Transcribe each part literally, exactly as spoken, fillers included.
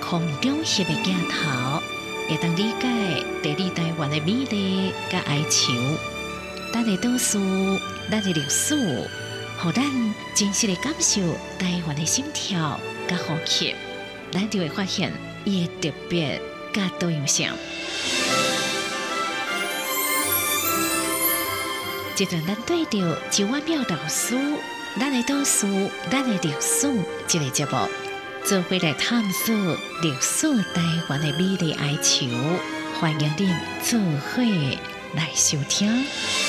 空中翕的镜头，会当理解地理台湾的美丽甲哀愁。咱的故事，咱的历史，互咱真实的感受台湾的心跳甲呼吸，咱就会发现伊的特别甲多样性。一阵咱对着周婉淼老师，咱的故事，咱的历史，这个节目，做伙来探索历史台湾的美丽哀愁。欢迎您做伙来收听。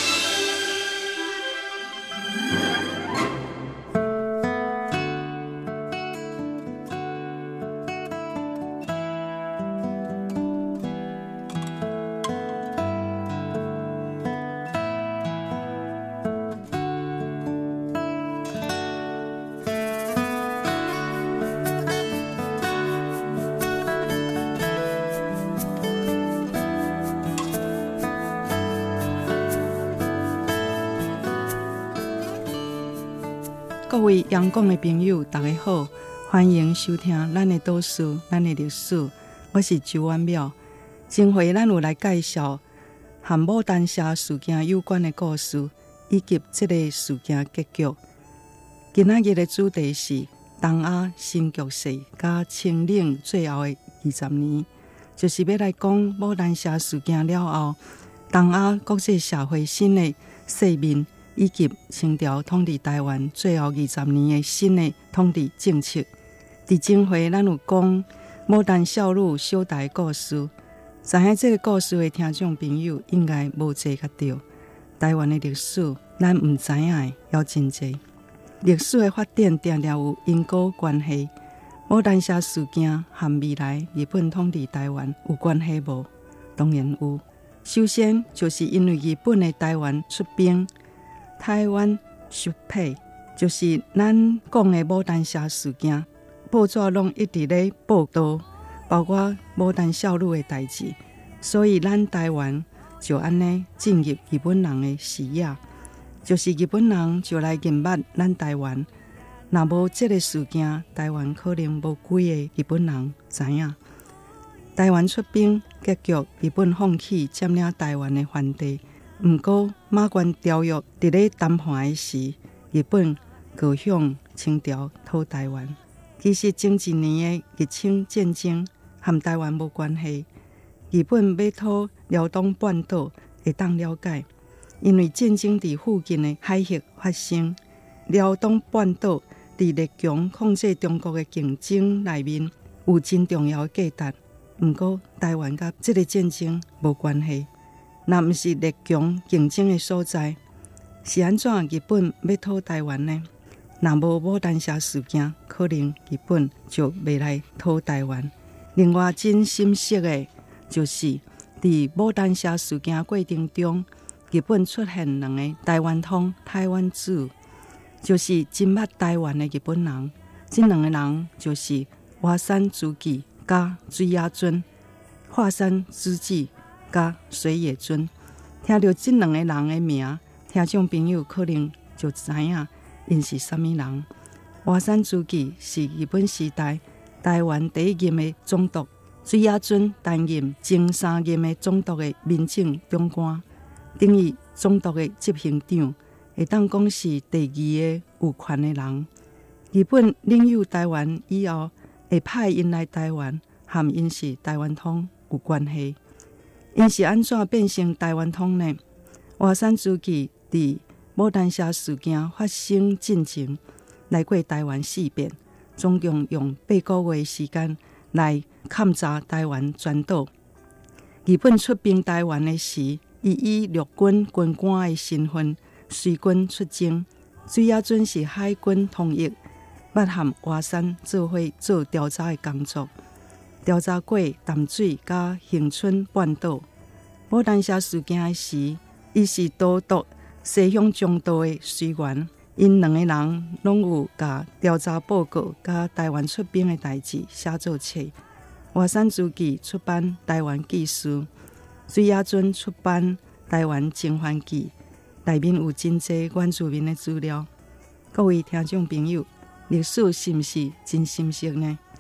各位阳光的朋友，大家好，欢迎收听咱的故事，咱的历史。我是周婉淼。今回咱有来介绍和牡丹社事件有关的故事，以及这个事件结局。今仔日的主题是东亚新局势加清领最后的二十年，就是要来讲牡丹社事件了后，东亚国际社会新的世面。以及清朝统治台湾最后二十年的新的统治政策。伫前回咱有讲牡丹少女小台故事，知影这个故事的听众朋友应该无侪较对。台湾的历史，咱唔知影的也真侪。历史的发展定定有因果关系。牡丹社事件和未来日本统治台湾有关系无？当然有。首先就是因为日本的台湾出兵。台湾xuất兵就是咱讲的牡丹社事件，报纸拢一直咧报道，包括牡丹少女的代志，所以咱台湾就安尼进入日本人的视野，就是日本人就来认捌咱台湾。若无这个事件，台湾可能无几个日本人知影。台湾出兵，结局日本放弃占领台湾的番地。不过，马关条约伫咧谈判的时，日本高向清朝讨台湾。其实前一年的日清战争和台湾无关系。日本要讨辽东半岛会当了解，因为战争伫附近的海域发生。辽东半岛伫列强控制中国的竞争内面有真重要的价值。不过，台湾甲这个战争无关系。若毋是列强竞争的所在，是安怎日本要讨台湾呢？若无牡丹社事件，可能日本就袂来讨台湾。另外真深刻的，就是伫牡丹社事件过程中，日本出现两个台湾通、台湾子，就是真捌台湾的日本人。这两个人就是华山主纪甲水野尊。华山之纪。甲水野尊，听到这两个人的名，听众朋友可能就知影因是啥物人。华山主纪是日本时代台湾第一任的总督，水野尊担任前三任的总督的民政长官，等于总督的执行长，会当讲是第二个有权的人。日本领有台湾以后，会派因来台湾，和因是台湾通有关系。因是安怎变成台湾通呢？华山主纪伫牡丹社事件发生进前来过台湾四遍，总共用八个月时间来勘察台湾全岛。日本出兵台湾的时，伊以陆军军官的身份随军出征。水野尊是海军统一，捌和华山做伙做调查的工作。调查过淡水甲恒春半岛。牡丹社事件的时，伊是都督西向中道的水源，因两个人拢有甲调查报告甲台湾出兵的代志写作册。华山主纪出版《台湾纪事》，水野尊出版《台湾征番记》，内面有真侪原住民的资料。各位听众朋友，历史是毋是真深刻呢？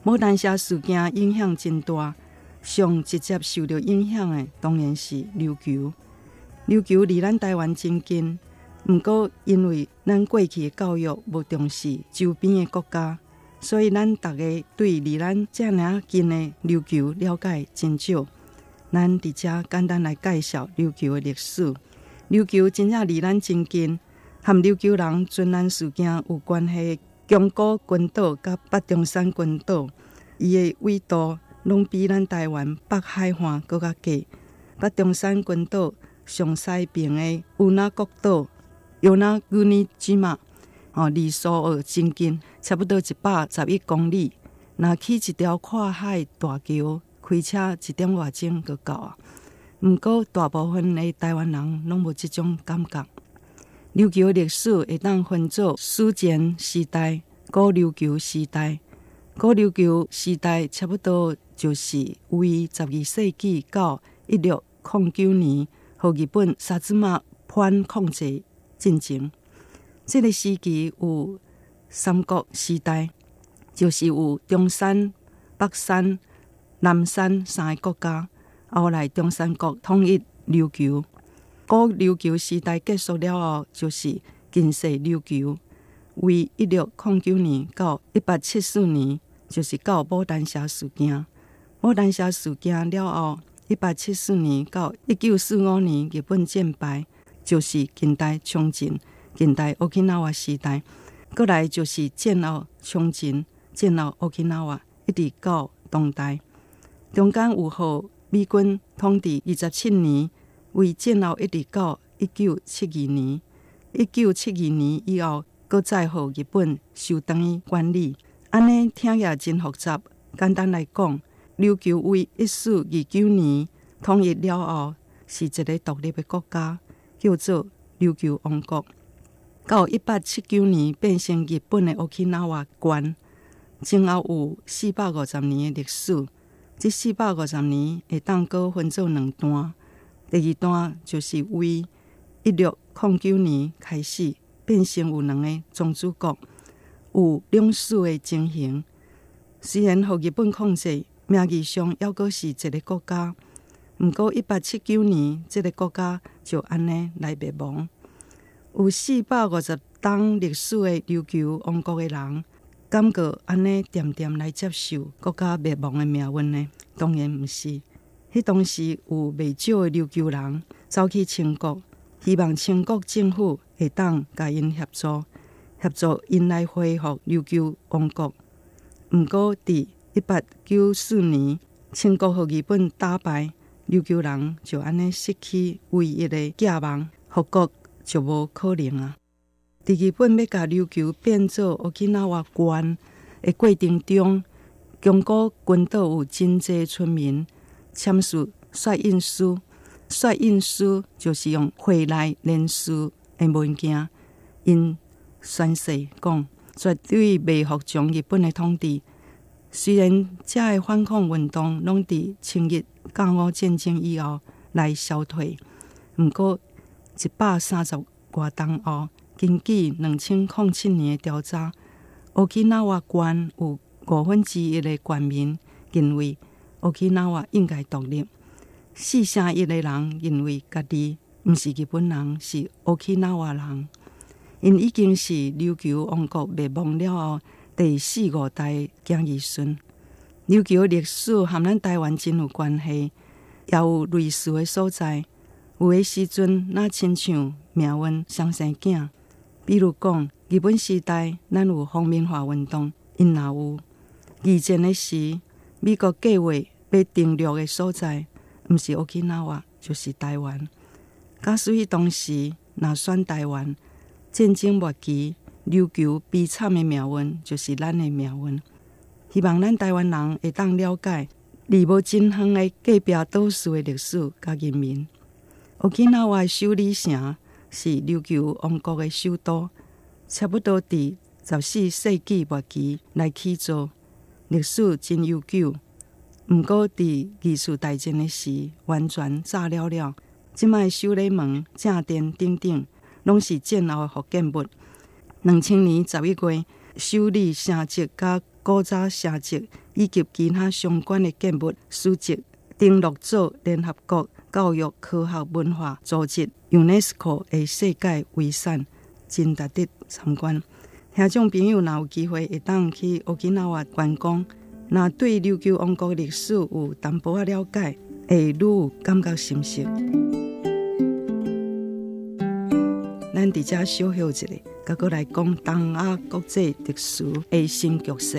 牡丹社事件影响真大，上直接受到影响的当然是琉球。琉球离咱台湾真近，不过因为咱过去的教育无重视周边的国家，所以咱大家对离咱这么近的琉球了解真少。咱伫这简单来介绍琉球的历史。琉球真正离咱真近，和琉球人尊咱事件有关系的宫古群岛甲北中山群岛，伊的纬度拢比咱台湾北海岸搁较低。北中山群岛上西边的乌那国岛、尤那古尼吉马，哦，离苏澳真近，差不多一百十一公里。若起一条跨海大桥，开车一点外钟就到啊。毋过大部分的台湾人拢无即种感觉。琉球历史会当分作史前时代、古琉球时代。古琉球时代差不多就是为十二世纪到一六零九年，互日本萨兹玛藩控制进前。这个时期有三国时代，就是有中山、北山、南山三个国家。后来中山国统一琉球。古琉球时代结束了后，就是近世琉球，为一六零九年到一八七四年，就是到牡丹社事件。牡丹社事件了后，一八七四年到一九四五年日本战败，就是近代冲绳、近代 Okinawa 时代。过来就是战后冲绳、战后 Okinawa， 一直到当代。中间有互美军统治二十七年，为战后一直到一九七二年。一九七二年以后，搁再互日本收转去管理。安尼听起来真复杂。简单来讲，琉球为一四二九年统一了后，是一个独立的国家，叫做琉球王国。到一八七九年变成日本的 Okinawa 县，前后有四百五十年的历史。这四百五十年会当搁分做两段，第二段就是为一六零九年开始变成有两个宗主国，有两属的情形。虽然互日本控制，名义上还阁是一个国家，不过一八七九年这个国家就安尼来灭亡。有四百五十档历史的琉球王国的人，感觉安尼渐渐来接受国家灭亡的命运呢？当然不是。迄当时有未少的琉球人走去清国，希望清国政府会当甲因协助，协助因来恢复琉球王国。毋过，伫一八九四年，清国互日本打败，琉球人就安尼失去唯一的寄望，复国就无可能啊！伫日本要甲琉球变做Okinawa县的过程中，宫古群岛有真济村民签署敕印书。敕印书就是用绘来连书的文件，因宣誓讲绝对袂服从日本的统治。虽然这个反抗运动拢伫清日甲午战争以后来消退，不过一百三十外冬后，根据两千零七年的调查，Okinawa县有五分之一的县民认为 Okinawa 应该独立，四成一的人认为家己不是日本人，是 Okinawa 人。因已经是琉球王国灭亡了后第四五代子儿孙。琉球历史和咱台湾真有关系，也有类似的所在。有的时阵，那亲像命运双生囝，比如讲日本时代，咱有皇民化运动，因也有。二战的时，美国计划要登陆的所在，不是 Okinawa 就是台湾。假使迄当时若选台湾，战争末期，琉球悲惨的命运就是咱的命运。希望咱台湾人会当了解离无真远的隔壁岛屿的历史甲人民。Okinawa 首里城是琉球王国的首都，差不多伫十四世纪末期来起造，历史真悠久。毋过伫二次大战的时，完全炸了了。即摆守礼门、正殿等等，拢是战后的复建物。两千年十一月，首里城迹甲古早社籍以及其他相关的建物书籍，登录做联合国教育科学文化组织 UNESCO 的世界遗产，真值得参观。听众朋友若有机会会当去奥基纳瓦观光，若对琉球王国历史有淡薄仔了解，会愈有感觉深刻。咱伫遮小休一下，甲过来讲东亚国际特殊的新局势。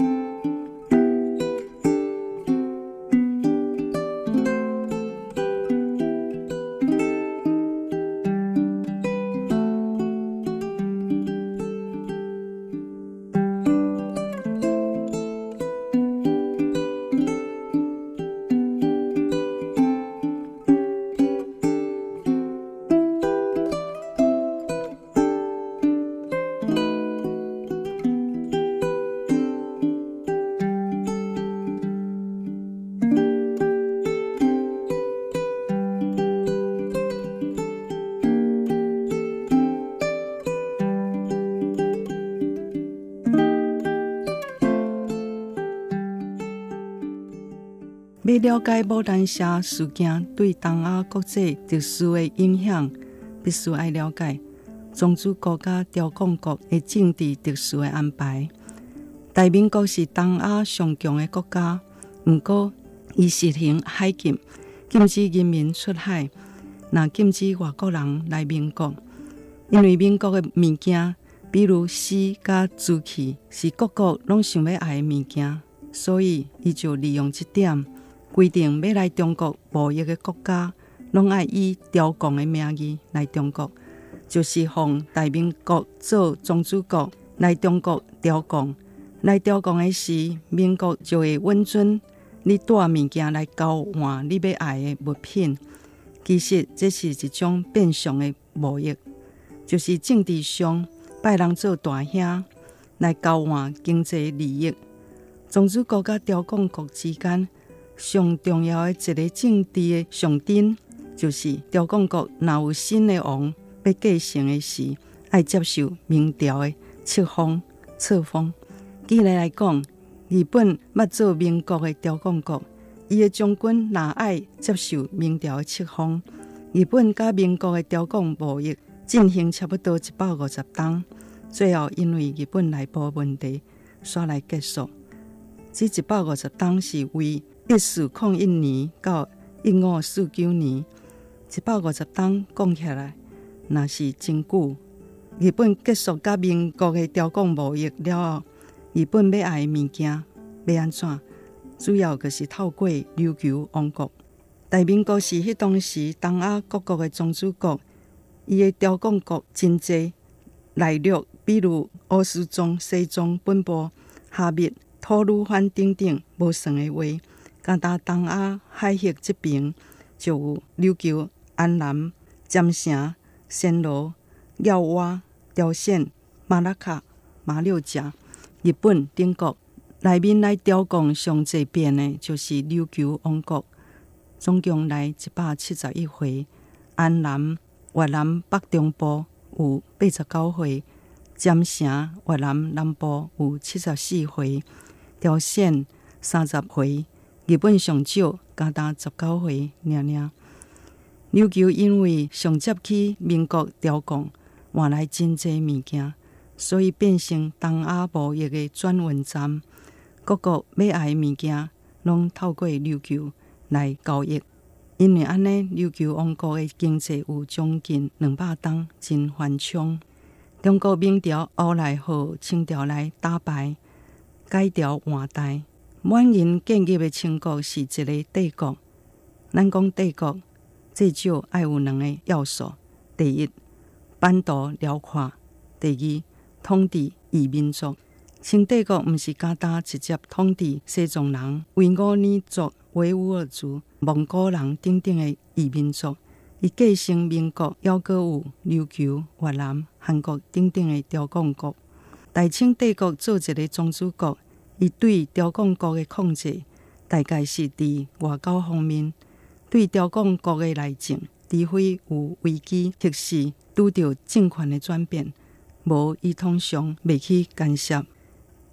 要了解牡丹社事件对东亚国际特殊的影响，必须要了解宗主国家朝贡国的政治特殊的安排。大明国是东亚上强的国家，不过伊实行海禁，禁止人民出海，也禁止外国人来民国。因为民国的物件，比如丝甲瓷器，是各国拢想要爱的物件，所以伊就利用这点。规定要来中国贸易的国家，拢爱以朝贡的名义来中国，就是奉大明国做宗主国来中国朝贡。来朝贡的时，民国就会允准你带物件来交换你要爱的物品。其实这是一种变相的贸易，就是政治上拜人做大兄来交换经济利益。宗主国甲朝贡国之间上重要的一个政治的象征，就是朝贡国若有新的王要继承的时，爱接受明朝的册封册封。举例来讲，日本捌做民国的朝贡国，伊的将军若爱接受明朝的册封。日本甲民国的朝贡贸易进行差不多一百五十档，最后因为日本内部问题，煞来结束。这一百五十档是为一四零一年到一五四九年，一百五十档讲起来，那是真久。日本结束甲民国的朝贡贸易了后，日本要爱的物件要安怎？主要就是透过琉球王国。大明国是迄当时东亚各国的宗主国，伊的朝贡国真济，内陆比如乌斯宗、西宗、本部、哈密、吐鲁番等等，无算的话。加达东亚海峡这边就有琉球、安南、占城、暹罗、耀瓦、朝鲜、马拉卡、马六甲、日本等国。内面来朝贡上济遍的，就是琉球王国，总共来一百七十一回；安南、越南北中部有八十九回；占城、越南南部有七十四回；朝鲜三十回。日本上少，加达十九回尔尔。琉球因为上接起民国朝贡，换来真济物件，所以变成东亚贸易的转运站。各国要爱的物件，拢透过琉球来交易。因为安尼，琉球王国的经济有将近两百档，真繁昌。中国明朝后来和清朝来打败，改朝换代。满人建立的清国是一个帝国。咱讲帝国，至少爱有两个要素：第一，版图辽阔；第二，统治异民族。清帝国毋是简单直接统治西藏人、维吾尔族、维吾尔族、蒙古人等等的异民族，伊继承民国，还阁有琉球、越南、韩国等等的朝贡国。大清帝国做一个宗主国。伊对朝贡国的控制，大概是伫外交方面，对朝贡国的内政，除非有危机特势，拄着政权的转变，无伊通常袂去干涉。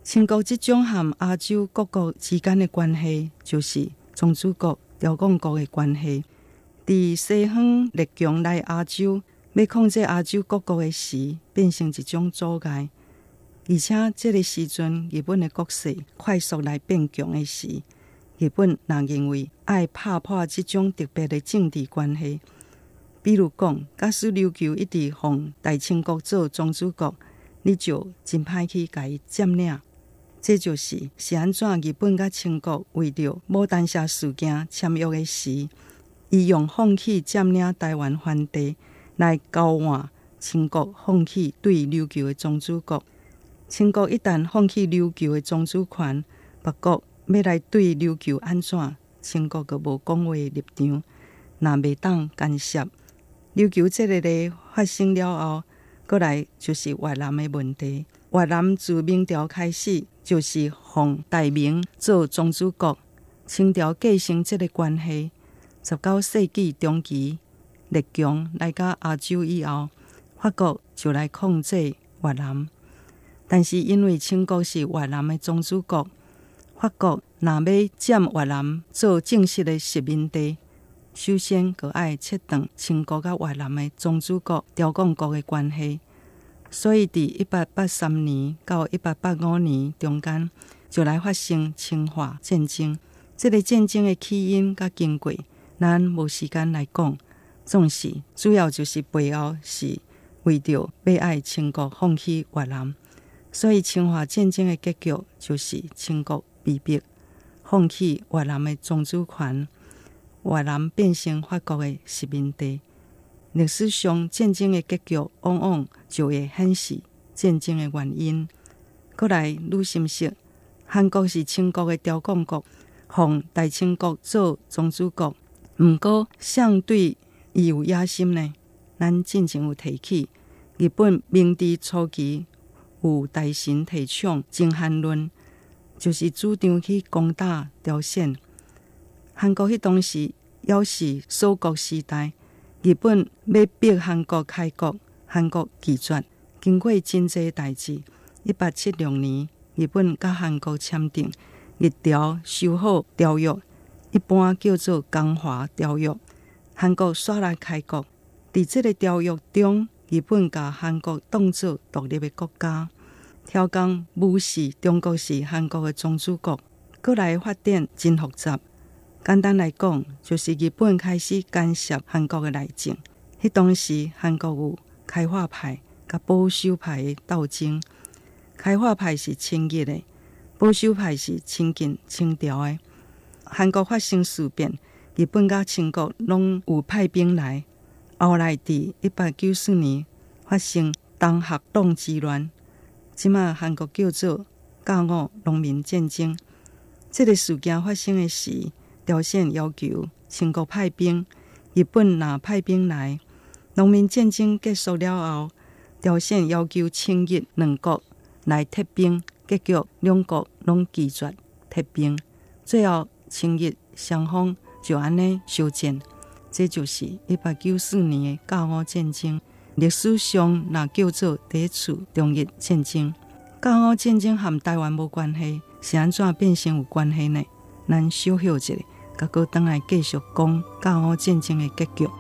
清国即种和亚洲各国之间的关系，就是宗主国、朝贡国的关系。伫西方列强来亚洲，要控制亚洲各国的时，变成一种阻碍。而且这个时阵，日本的国势快速来变强的时，日本也认为爱拍破这种特别的政治关系。比如讲，假使琉球一直奉大清国做宗主国，你就真歹去甲伊占领。这就是是安怎日本甲清国为着牡丹社事件签约的时，伊用放弃占领台湾番地来交换清国放弃对琉球的宗主国。清国一旦放弃琉球的宗主权，别国要来对琉球安怎，清国就无讲话的立场，若袂当干涉。琉球这个咧发生了后，过来就是越南的问题。越南自明朝开始就是奉大明做宗主国，清朝继承这个关系。十九世纪中期，列强来到亚洲以后，法国就来控制越南。但是因为清国是越南的宗主国，法国若要占越南做正式的殖民地，首先就要切断清国甲越南的宗主国、朝贡国的关系。所以，伫一八八三年到一八八五年中间，就来发生清化战争。这个战争的起因甲经过，咱无时间来讲。总是主要就是背后是为着要爱清国放弃越南，所以清化战争的结局就是清国被迫放弃越南的宗主权。越南变成法国的殖民地。历史上战争的结局往往就会显示战争的原因。再来愈深刻，韩国是清国的朝贡国，奉大清国做宗主国。不过相对伊有野心呢，咱之前有提起，日本明治初期有大臣提倡靖韩论，就是主张去攻打朝鲜。韩国迄当时也是锁国时代，日本要逼韩国开国，韩国拒绝。经过真济代志，一八七六年，日本甲韩国签订日朝修好条约，一般叫做江华条约。韩国煞来开国，伫这个条约中，日本甲韩国当作独立的国家，挑工无视中国是韩国的宗主国，过来发展真复杂。简单来讲，就是日本开始干涉韩国的内政。迄当时，韩国有开化派甲保守派的斗争。开化派是亲日的，保守派是亲近清朝的。韩国发生事变，日本甲清国拢有派兵来。后来伫一八九四年发生东学党之乱，即马韩国叫做甲午农民战争。这个事件发生的时，朝鲜要求清国派兵，日本若派兵来。农民战争结束了后，朝鲜要求清日两国来撤兵，结局两国拢拒绝撤兵。最后清日双方就安尼休战。这就是一八九四年的甲午战争，历史上也叫做第一次中日战争。甲午战争和台湾无关系，是安怎变成有关系呢？咱小休一下，甲佮倒来继续讲甲午战争的结局。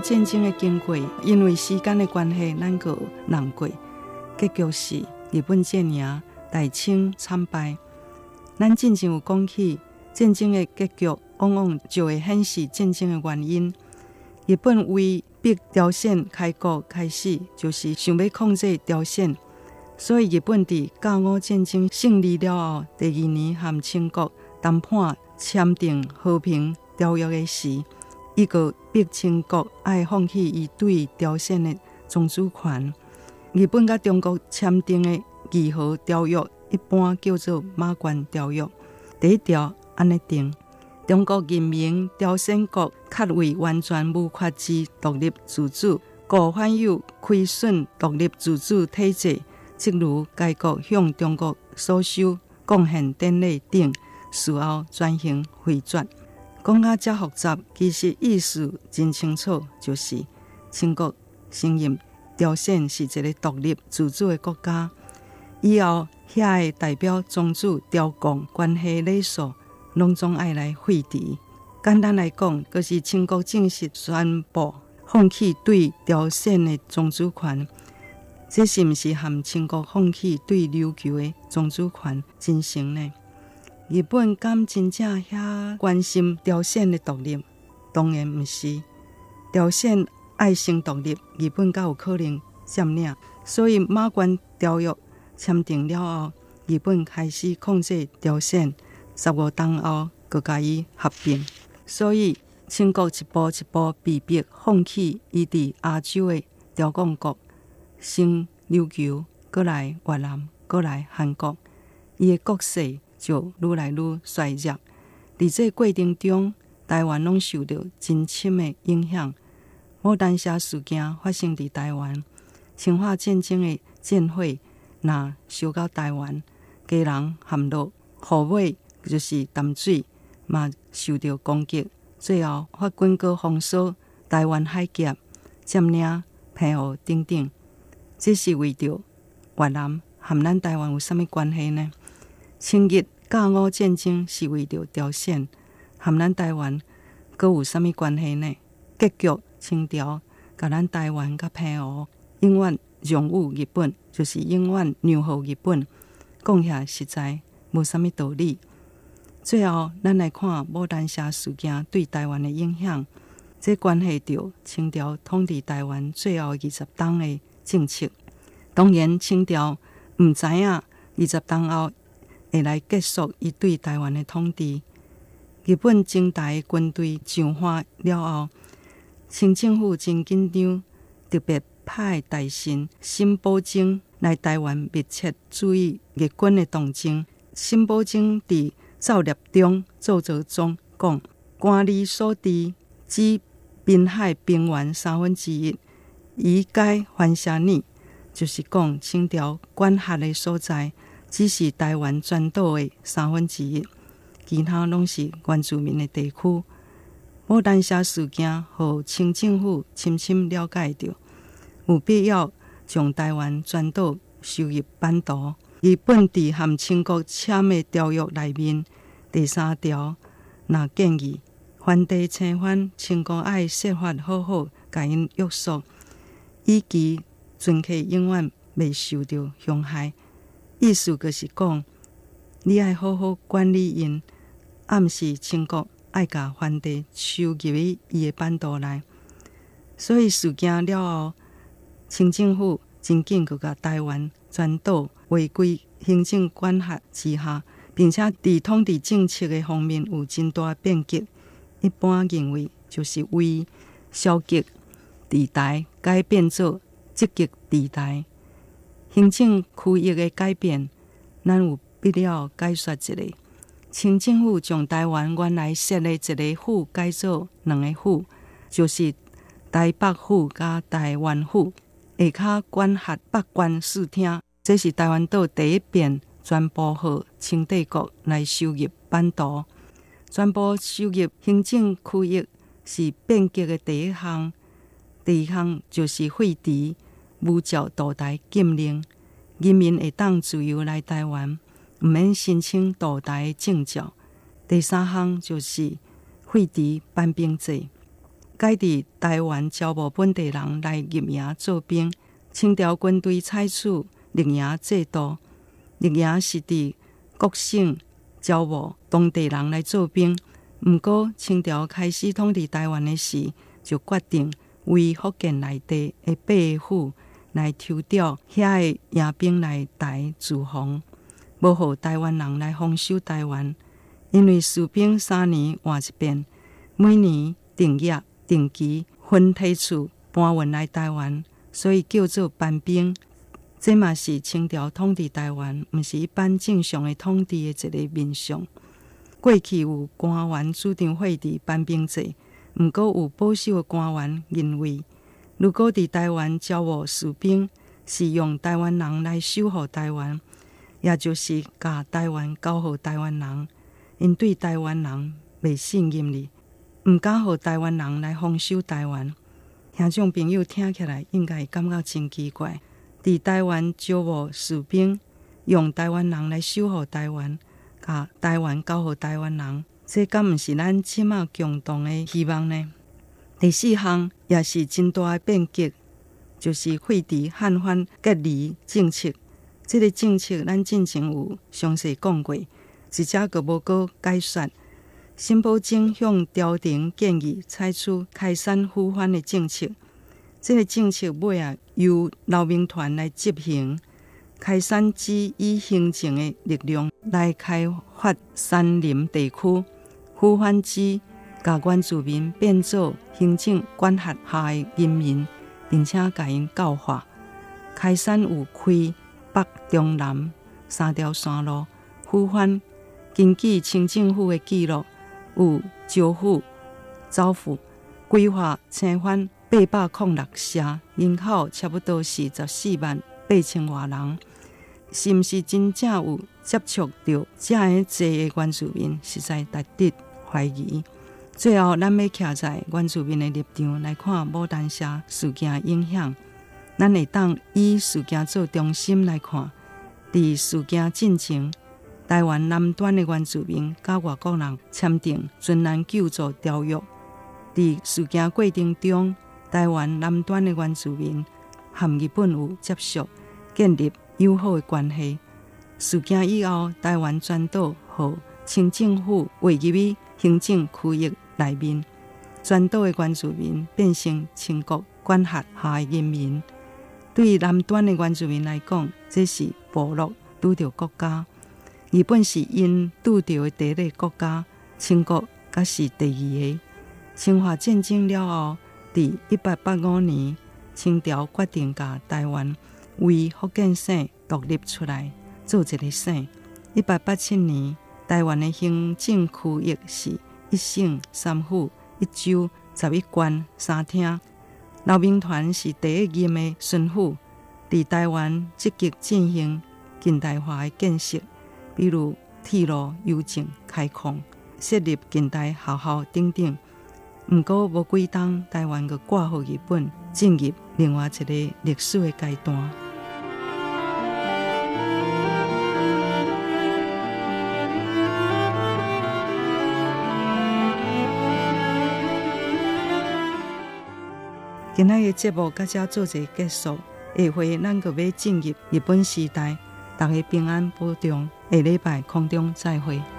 战争的经过，因为时间的关系，咱个难过。结局是日本战赢，大清惨败。咱进前有讲起战争的结局，往往就会显示战争的原因。日本为逼朝鲜开国开始，就是想要控制朝鲜，所以日本伫甲午战争胜利了后，第二年和清国谈判签订和平条约的时，伊个逼清国爱放弃伊对朝鲜的宗主权。日本甲中国签订的议和条约，一般叫做马关条约。第一条安尼定：中国人民朝鲜国确为完全无法之独立自主，故反有亏损独立自主体制，即如该国向中国所收贡献典礼等，事后转型回转。讲到这复杂，其实意思真清楚，就是清国承认朝鲜是一个独立自主的国家，以后遐个代表宗主朝贡关系礼数，拢总爱来废除。简单来讲，就是清国正式宣布放弃对朝鲜的宗主权。这是毋是和清国放弃对琉球的宗主权真成呢？日本敢真正遐关心朝鲜的独立？当然毋是。朝鲜爱先独立，日本才有可能占领。所以马关条约签订了后，日本开始控制朝鲜。十五冬后，佮甲伊合并。所以清国一步一步被逼放弃伊伫亚洲的朝贡国，先琉球，过来越南，过来韩国，伊的国势就愈来愈衰弱。伫这过程中，台湾拢受到真深的影响。牡丹社事件发生伫台湾，侵华战争的战火若烧到台湾，家人陷落，河尾就是淡水嘛受到攻击，最后法军阁封锁台湾海峡，占领澎湖等等。这是为着越南和咱台湾有啥物关系呢？清日甲午战争是为着朝鲜，和咱台湾阁有啥物关系呢？结局清朝甲咱台湾甲澎湖永远让予日本，就是永远让互日本，讲遐实在无啥物道理。最后，咱来看牡丹社事件对台湾的影响，这关系到清朝统治台湾最后二十冬的政策。当然，清朝毋知影二十冬后会来结束伊对台湾的统治。日本征台军队上岸了后，清政府真紧张，特别派大臣辛保正来台湾密切注意日军的动静。辛保正伫奏折中奏折中讲，官吏所知只滨海平原三分之一，宜该还辖你，就是讲清朝管辖的所在只是台湾全岛的三分之一，其他拢是原住民的地区。牡丹社事件互清政府深深了解到，有必要将台湾全岛收入版图。日本伫和清国签的条约内面，第三条若建议反地侵犯，清国爱设法好好甲因约束，以其船客永远袂受到伤害。意思就是讲，你爱好好管理因，暗示清国爱甲反地收入于伊的版图内。所以事件了后，清政府真紧佮甲台湾全岛划归行政管辖之下，并且伫统治政策的方面有真大变革。一般认为，就是为消极地带改变做积极地带。行政区域的改变，咱有必要解说一下。清政府将台湾原来设的一个府改做两个府，就是台北府甲台湾府，下骹管辖北关四厅。这是台湾岛第一遍宣布予清帝国来收入版图。宣布收入行政区域是变革的第一项。第二项就是废除无照渡台禁令，人民会当自由来台湾，毋免申请渡台证照。第三项就是废除班兵制。 改伫台湾招募本地人来入营做兵。清朝军队采取入营制度，入营是伫各省招募当地人来做兵。毋过清朝开始统治台湾的时，就决定为福建内地的八府来抽调遐的营兵来台驻防，无互台湾人来防守台湾。因为士兵三年换一遍，每年定业定期分梯次搬运来台湾，所以叫做班兵。这嘛是清朝统治台湾，毋是一般正常的统治的一个面相。过去有官员主张废除班兵制，毋过有保守的官员认为，如果伫台湾招募士兵，是用台湾人来守护台湾，也就是甲台湾交予台湾人，因对台湾人袂信任哩，毋敢互台湾人来防守台湾。听众朋友听起来应该会感觉真奇怪，伫台湾招募士兵，用台湾人来守护台湾，甲台湾交予台湾人，这敢毋是咱即马共同的希望呢？第四项也是真大的变革，就是废除汉番隔离政策。这个政策咱之前有详细讲过，一只个无过解说。新保政向朝廷建议采取开山抚番的政策，这个政策尾啊由劳民团来执行。开山只以行政的力量来开发山林地区，抚番之把原住民变做行政管辖下的人民，并且甲因教化。开山有开北中南三条山路，抚番根据清政府的记录，有招抚、招抚规划青番八百零六社，人口差不多是十四万八千外人。是毋是真正有接触到这样济的原住民，实在值得怀疑。最后，咱要徛在原住民的立场来看牡丹社事件影响，咱会当以事件做中心来看。伫事件进前，台湾南端的原住民甲外国人签订尊难救助条约。伫事件过程中，台湾南端的原住民和日本有接触，建立友好的关系。事件以后，台湾转岛予清政府划入去行政区域内面，转岛的原住民变成清国管辖下的人民。对南端的原住民来讲，这是部落拄着国家；日本是因拄着的第一个国家，清国才是第二个。清华战争了后，伫一八八五年，清朝决定把台湾为福建省独立出来，做一个省。一八八七年，台湾的行政区域是一省三府、一州、十一县、三厅。劳民团是第一任的巡抚，伫台湾积极进行近代化的建设，比如铁路、邮政开矿、设立近代学校等等。不过无几冬，台湾就挂予日本，进入另外一个历史的阶段。今仔日节目到这做一结束，下回咱就要进入日本时代，大家平安保重，下礼拜空中再会。